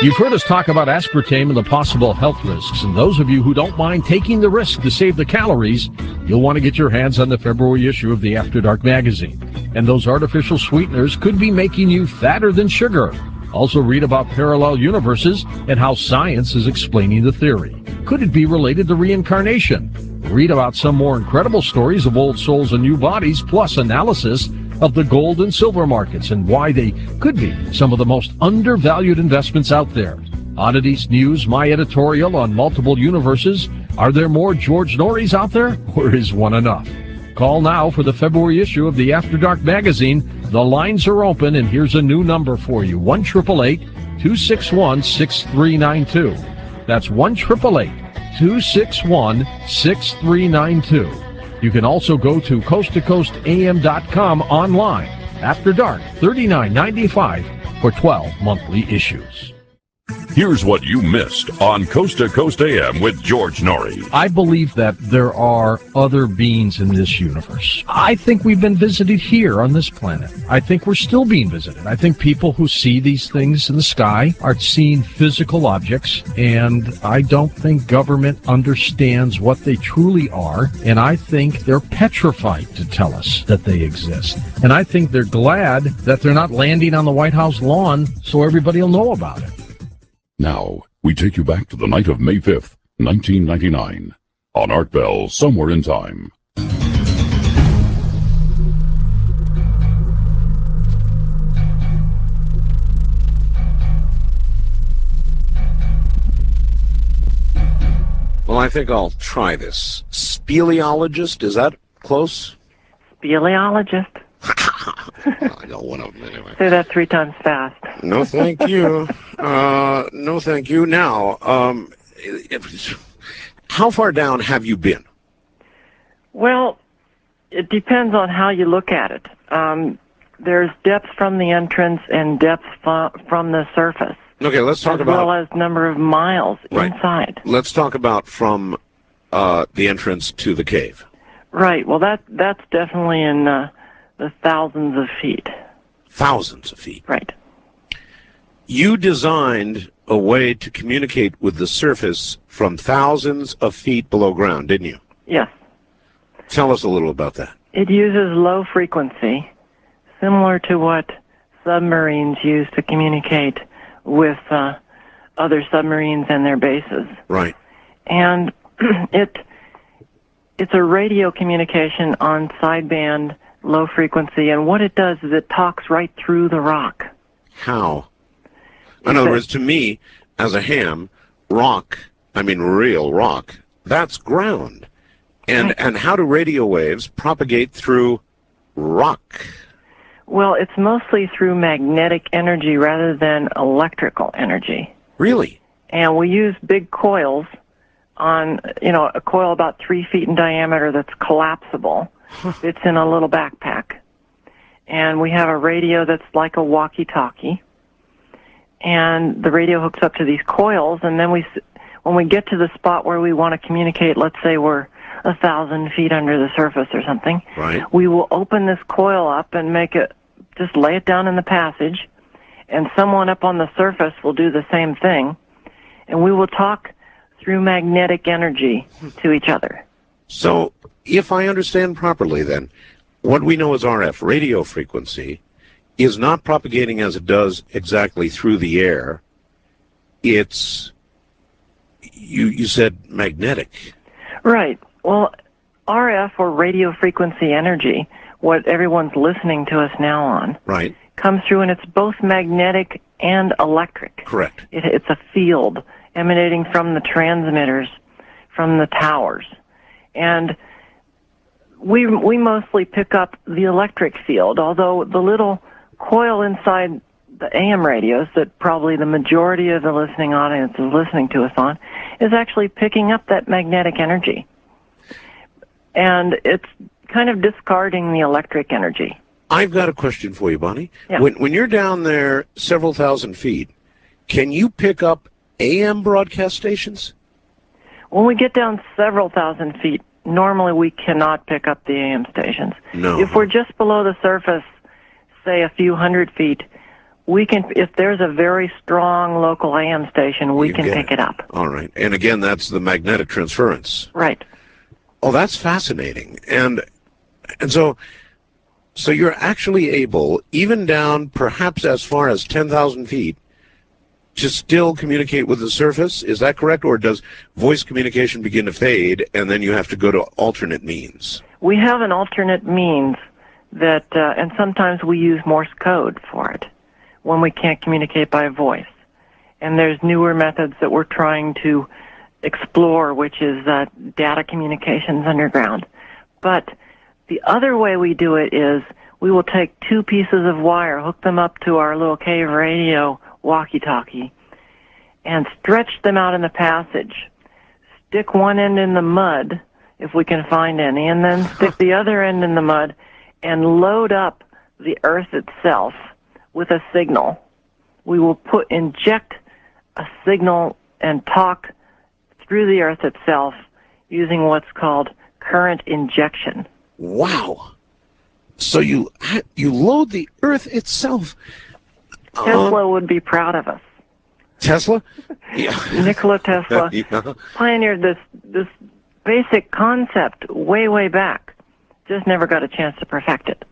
You've heard us talk about aspartame and the possible health risks, and those of you who don't mind taking the risk to save the calories, you'll want to get your hands on the February issue of the After Dark magazine. And those artificial sweeteners could be making you fatter than sugar. Also read about parallel universes and how science is explaining the theory. Could it be related to reincarnation? Read about some more incredible stories of old souls and new bodies, plus analysis of the gold and silver markets and why they could be some of the most undervalued investments out there. Oddities, news, my editorial on multiple universes. Are there more George Norries out there, or is one enough? Call now for the February issue of the After Dark magazine. The lines are open, and here's a new number for you, 1-888-261-6392. That's 1-888-261-6392. You can also go to coasttocoastam.com online. After Dark, $39.95 for 12 monthly issues. Here's what you missed on Coast to Coast AM with George Norrie. I believe that there are other beings in this universe. I think we've been visited here on this planet. I think we're still being visited. I think people who see these things in the sky are seeing physical objects, and I don't think government understands what they truly are, and I think they're petrified to tell us that they exist. And I think they're glad that they're not landing on the White House lawn so everybody will know about it. Now, we take you back to the night of May 5th, 1999, on Art Bell, Somewhere in Time. Well, I think I'll try this. Speleologist, is that close? Speleologist. I got one of them anyway. Say that 3 times fast. No, thank you. No, thank you. Now, how far down have you been? Well, it depends on how you look at it. There's depth from the entrance and depth from the surface. Okay, let's talk about... As well as number of miles inside. Let's talk about from the entrance to the cave. Right. Well, that's definitely in the thousands of feet. Thousands of feet. Right. You designed a way to communicate with the surface from thousands of feet below ground, didn't you? Yes. Tell us a little about that. It uses low frequency, similar to what submarines use to communicate with other submarines and their bases. Right. And it's a radio communication on sideband low frequency, and what it does is it talks right through the rock. How? In other words, to me, as a ham, rock, I mean real rock, that's ground. And how do radio waves propagate through rock? Well, it's mostly through magnetic energy rather than electrical energy. Really? And we use big coils on, a coil about 3 feet in diameter that's collapsible. It's in a little backpack. And we have a radio that's like a walkie-talkie. And the radio hooks up to these coils, and then when we get to the spot where we want to communicate, let's say we're 1,000 feet under the surface or something, right, we will open this coil up and just lay it down in the passage, and someone up on the surface will do the same thing, and we will talk through magnetic energy to each other. So, if I understand properly then, what we know as RF, radio frequency, is not propagating as it does exactly through the air. It's, you said magnetic. Right. Well, RF, or radio frequency energy, what everyone's listening to us now on, right, comes through, and it's both magnetic and electric. Correct. It's a field emanating from the transmitters, from the towers. And we mostly pick up the electric field, although the little coil inside the AM radios that probably the majority of the listening audience is listening to us on is actually picking up that magnetic energy. And it's kind of discarding the electric energy. I've got a question for you, Bonnie. Yeah. When you're down there several thousand feet, can you pick up AM broadcast stations? When we get down several thousand feet, normally we cannot pick up the AM stations. No. If we're just below the surface, say a few hundred feet, we can, if there's a very strong local AM station, we can pick it up. All right. And again, that's the magnetic transference. Right. Oh, that's fascinating. And so you're actually able, even down perhaps as far as 10,000 feet, to still communicate with the surface. Is that correct? Or does voice communication begin to fade and then you have to go to alternate means? We have an alternate means that, and sometimes we use Morse code for it when we can't communicate by voice. And there's newer methods that we're trying to explore, which is data communications underground. But the other way we do it is we will take two pieces of wire, hook them up to our little cave radio walkie-talkie, and stretch them out in the passage. Stick one end in the mud, if we can find any, and then stick the other end in the mud and load up the earth itself with a signal. We will inject a signal and talk through the earth itself using what's called current injection. Wow. So you load the earth itself. Tesla would be proud of us. Tesla? Yeah. Nikola Tesla Yeah. pioneered this basic concept way back. Just never got a chance to perfect it.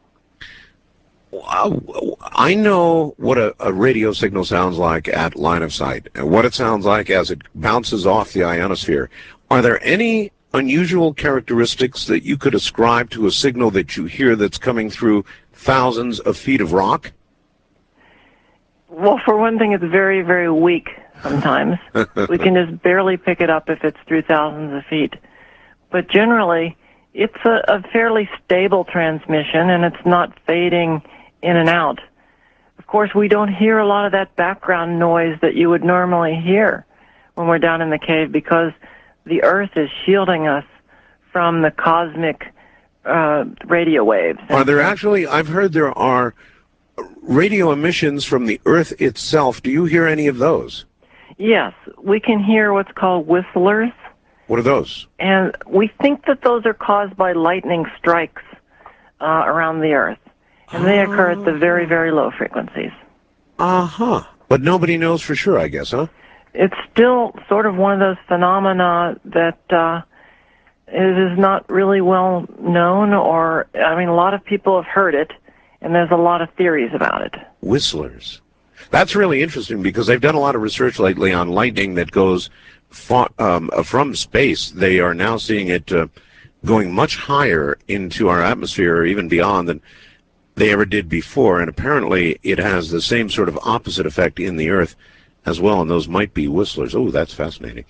I know what a radio signal sounds like at line of sight and what it sounds like as it bounces off the ionosphere. Are there any unusual characteristics that you could ascribe to a signal that you hear that's coming through thousands of feet of rock? Well, for one thing, it's very weak sometimes. We can just barely pick it up if it's through thousands of feet. But generally, it's a fairly stable transmission, and it's not fading in and out. Of course, we don't hear a lot of that background noise that you would normally hear when we're down in the cave because the Earth is shielding us from the cosmic radio waves. Are there actually, I've heard there are radio emissions from the Earth itself. Do you hear any of those? Yes, we can hear what's called whistlers. What are those? And we think that those are caused by lightning strikes around the Earth. And they occur at the very low frequencies. Uh-huh. But nobody knows for sure, I guess, huh? It's still sort of one of those phenomena that it is not really well known, or, I mean, a lot of people have heard it, and there's a lot of theories about it. Whistlers. That's really interesting because they've done a lot of research lately on lightning that goes from space. They are now seeing it going much higher into our atmosphere, or even beyond, than they ever did before, and apparently it has the same sort of opposite effect in the Earth as well, and those might be whistlers. Oh, that's fascinating.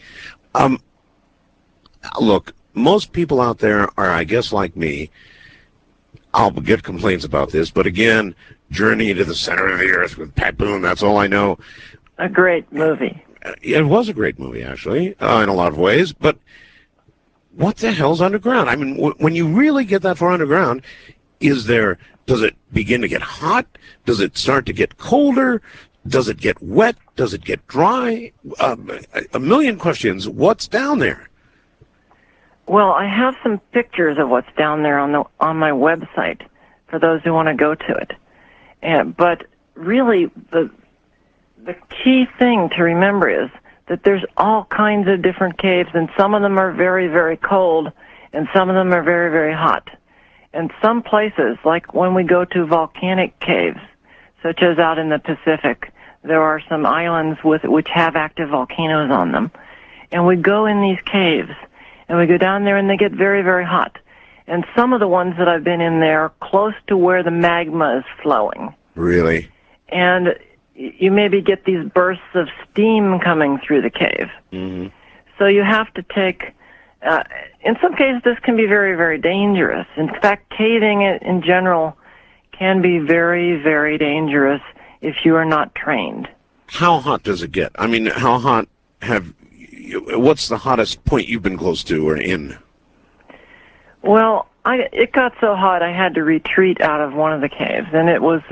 Look, most people out there are, I guess, like me. I'll get complaints about this, but again, Journey to the Center of the Earth with Pat Boone, that's all I know. A great movie. It was a great movie, actually, in a lot of ways, but what the hell's underground? I mean, when you really get that far underground, does it begin to get hot? Does it start to get colder? Does it get wet? Does it get dry? A million questions. What's down there? Well, I have some pictures of what's down there on my website for those who want to go to it. But really, the key thing to remember is that there's all kinds of different caves, and some of them are very cold, and some of them are very hot. And some places, like when we go to volcanic caves, such as out in the Pacific, there are some islands which have active volcanoes on them. And we go in these caves, and we go down there, and they get very hot. And some of the ones that I've been in there are close to where the magma is flowing. Really? And you maybe get these bursts of steam coming through the cave. Mm-hmm. So you have to take... in some cases, this can be very dangerous. In fact, caving in general can be very dangerous if you are not trained. How hot does it get? I mean, how hot what's the hottest point you've been close to or in? Well, it got so hot I had to retreat out of one of the caves, and it was,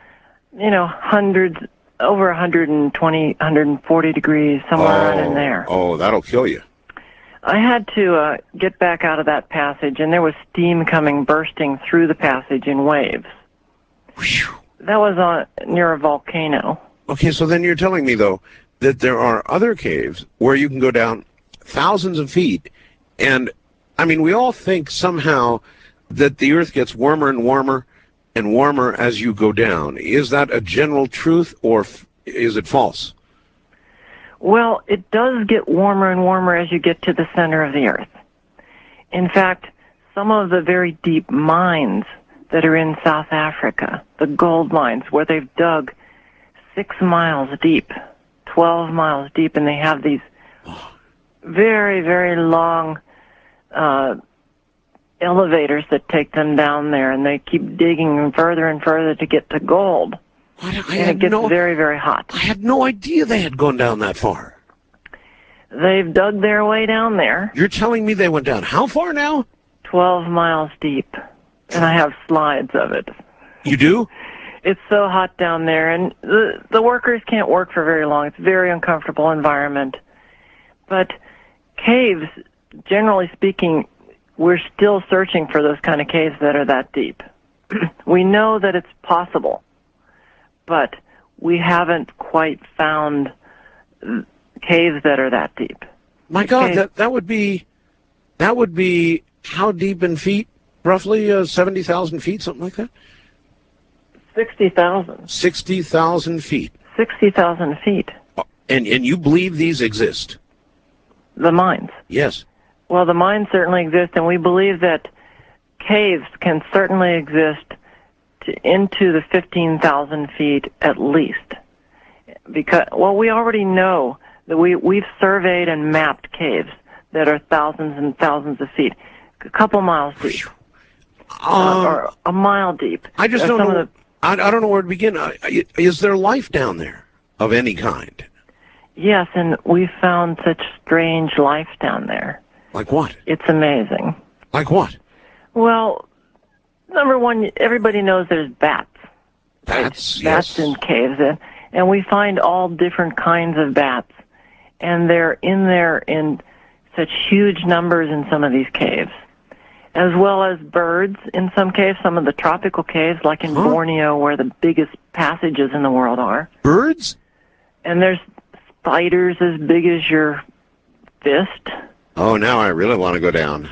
over 120, 140 degrees, somewhere around in there. Oh, that'll kill you. I had to get back out of that passage, and there was steam bursting through the passage in waves. Whew. That was near a volcano. Okay, so then you're telling me, though, that there are other caves where you can go down thousands of feet. And, I mean, we all think somehow that the Earth gets warmer and warmer and warmer as you go down. Is that a general truth, or is it false? Well, it does get warmer and warmer as you get to the center of the Earth. In fact, some of the very deep mines that are in South Africa, the gold mines, where they've dug 6 miles deep, 12 miles deep, and they have these very, very long elevators that take them down there, and they keep digging further and further to get to gold. And it gets very, very hot. I had no idea they had gone down that far. They've dug their way down there. You're telling me they went down how far now? 12 miles deep. And I have slides of it. You do? It's so hot down there, and the workers can't work for very long. It's a very uncomfortable environment. But caves, generally speaking, we're still searching for those kind of caves that are that deep. We know that it's possible, but we haven't quite found caves that are that deep. My God, that would be how deep in feet? Roughly 70,000 feet, something like that? 60,000. 60,000 feet. 60,000 feet. And you believe these exist? The mines. Yes. Well, the mines certainly exist, and we believe that caves can certainly exist into the 15,000 feet at least. Because, well, we already know that we've surveyed and mapped caves that are thousands and thousands of feet, a couple miles deep, or a mile deep. I just don't know. I don't know where to begin. Is there life down there of any kind? Yes, and we've found such strange life down there. Like what? It's amazing. Like what? Well, number one, everybody knows there's bats. Bats, Bats yes. in caves, and we find all different kinds of bats, and they're in there in such huge numbers in some of these caves, as well as birds in some caves, some of the tropical caves, like in Borneo, where the biggest passages in the world are. Birds? And there's spiders as big as your fist. Oh, now I really want to go down.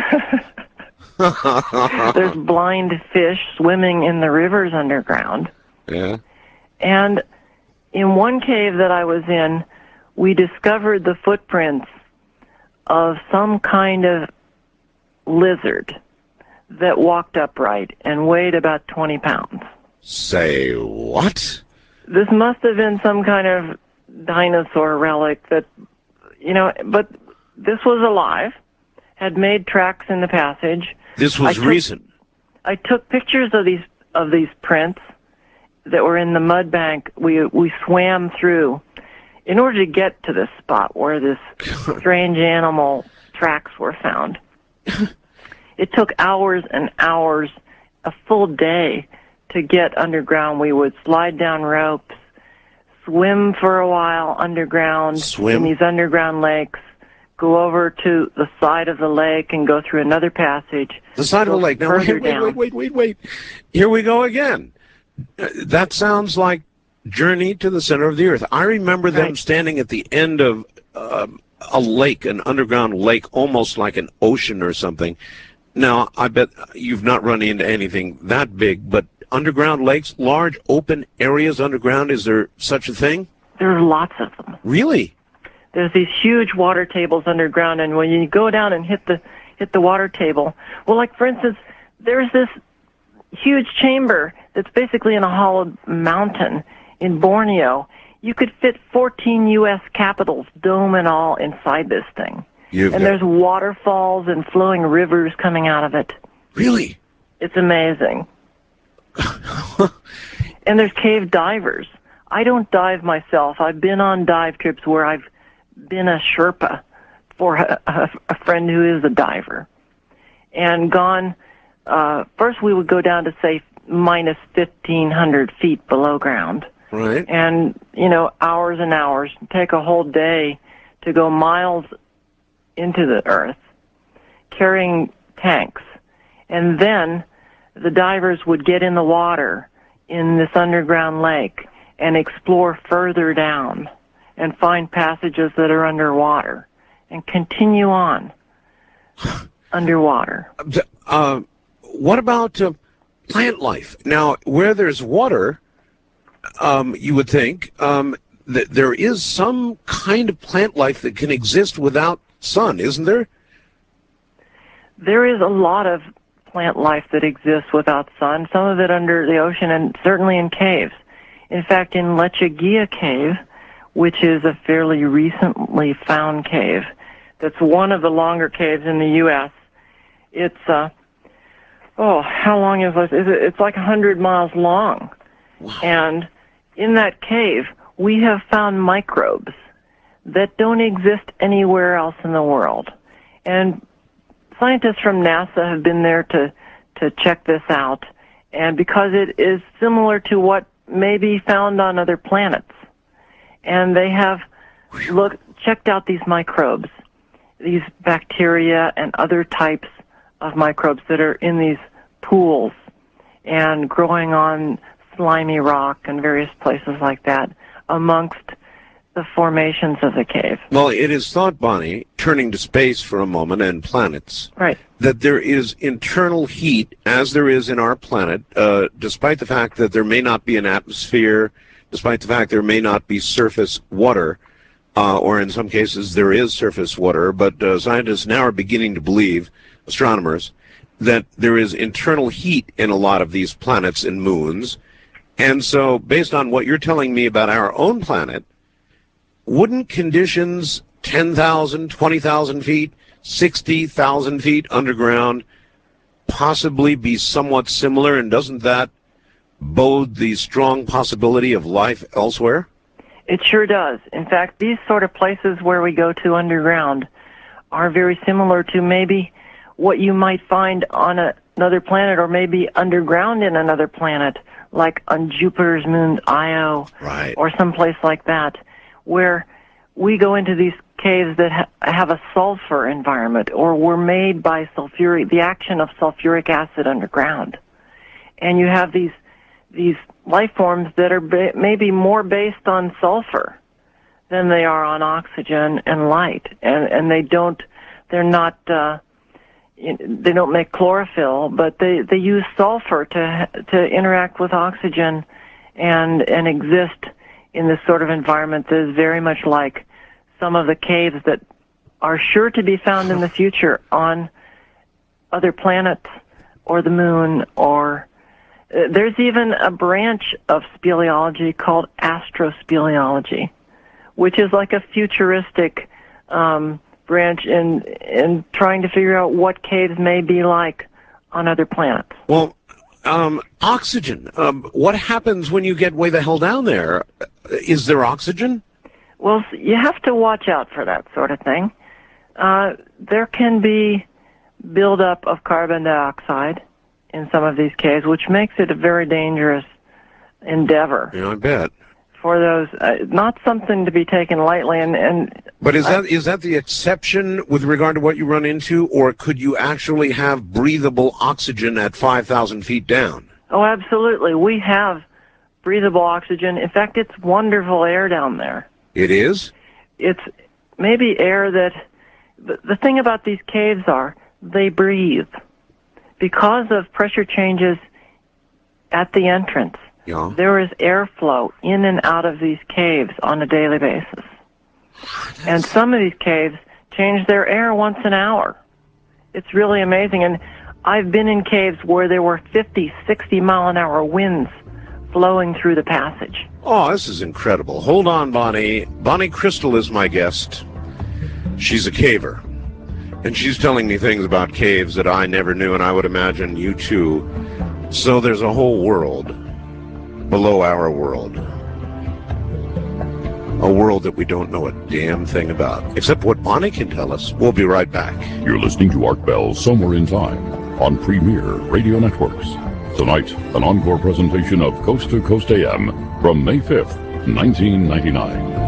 There's blind fish swimming in the rivers underground. Yeah. And in one cave that I was in, we discovered the footprints of some kind of lizard that walked upright and weighed about 20 pounds. Say what? This must have been some kind of dinosaur relic that, but this was alive, had made tracks in the passage. This was recent. I took pictures of these prints that were in the mud bank. We swam through in order to get to this spot where this strange animal tracks were found. It took hours and hours, a full day, to get underground. We would slide down ropes, swim for a while underground in these underground lakes, go over to the side of the lake and go through another passage. The side of the lake. Now, wait. Here we go again. That sounds like Journey to the Center of the Earth. I remember them standing at the end of a lake, an underground lake, almost like an ocean or something. Now, I bet you've not run into anything that big, but underground lakes, large open areas underground, is there such a thing? There's lots of them. Really? There's these huge water tables underground, and when you go down and hit the water table, well, like for instance, there's this huge chamber that's basically in a hollowed mountain in Borneo. You could fit 14 U.S. capitals, dome and all, inside this thing. There's waterfalls and flowing rivers coming out of it. Really? It's amazing. And there's cave divers. I don't dive myself. I've been on dive trips where I've been a Sherpa for a friend who is a diver. And gone, first we would go down to, say, minus 1,500 feet below ground. Right. And, hours and hours, take a whole day to go miles into the earth, carrying tanks. And then the divers would get in the water in this underground lake and explore further down and find passages that are underwater and continue on underwater. What about plant life? Now, where there's water, you would think that there is some kind of plant life that can exist without sun, isn't there? There is a lot of plant life that exists without sun, some of it under the ocean and certainly in caves. In fact, in Lechuguilla Cave, which is a fairly recently found cave, that's one of the longer caves in the U.S., it's, how long is this? It's like 100 miles long. Wow. And in that cave, we have found microbes that don't exist anywhere else in the world. And scientists from NASA have been there to check this out, and because it is similar to what may be found on other planets. And they have checked out these microbes, these bacteria and other types of microbes that are in these pools and growing on slimy rock and various places like that amongst the formations of the cave. Well, it is thought, Bonnie, turning to space for a moment and planets, right, that there is internal heat, as there is in our planet, despite the fact that there may not be an atmosphere, despite the fact there may not be surface water, or in some cases there is surface water, but scientists now are beginning to believe, astronomers, that there is internal heat in a lot of these planets and moons. And so, based on what you're telling me about our own planet, wouldn't conditions 10,000, 20,000 feet, 60,000 feet underground possibly be somewhat similar, and doesn't that bode the strong possibility of life elsewhere? It sure does. In fact, these sort of places where we go to underground are very similar to maybe what you might find on another planet, or maybe underground in another planet, like on Jupiter's moon Io, right, or someplace like that, where we go into these caves that have a sulfur environment, or were made by the action of sulfuric acid underground. And you have these life forms that are maybe more based on sulfur than they are on oxygen and light, and they don't make chlorophyll, but they use sulfur to interact with oxygen and exist in this sort of environment that is very much like some of the caves that are sure to be found in the future on other planets or the moon, or there's even a branch of speleology called astrospeleology, which is like a futuristic branch in trying to figure out what caves may be like on other planets. Well, oxygen. What happens when you get way the hell down there? Is there oxygen? Well, you have to watch out for that sort of thing. There can be buildup of carbon dioxide in some of these caves, which makes it a very dangerous endeavor. Yeah, I bet. For those, not something to be taken lightly. But is that the exception with regard to what you run into, or could you actually have breathable oxygen at 5,000 feet down? Oh, absolutely. We have breathable oxygen. In fact, it's wonderful air down there. It is? It's maybe air that... The thing about these caves are they breathe. Because of pressure changes at the entrance, yeah, there is airflow in and out of these caves on a daily basis. And some of these caves change their air once an hour. It's really amazing. And I've been in caves where there were 50, 60-mile-an-hour winds flowing through the passage. Oh, this is incredible. Hold on, Bonnie. Bonnie Crystal is my guest. She's a caver. And she's telling me things about caves that I never knew, and I would imagine you too. So there's a whole world below our world. A world that we don't know a damn thing about, except what Bonnie can tell us. We'll be right back. You're listening to Art Bell Somewhere in Time on Premier Radio Networks. Tonight, an encore presentation of Coast to Coast AM from May 5th, 1999.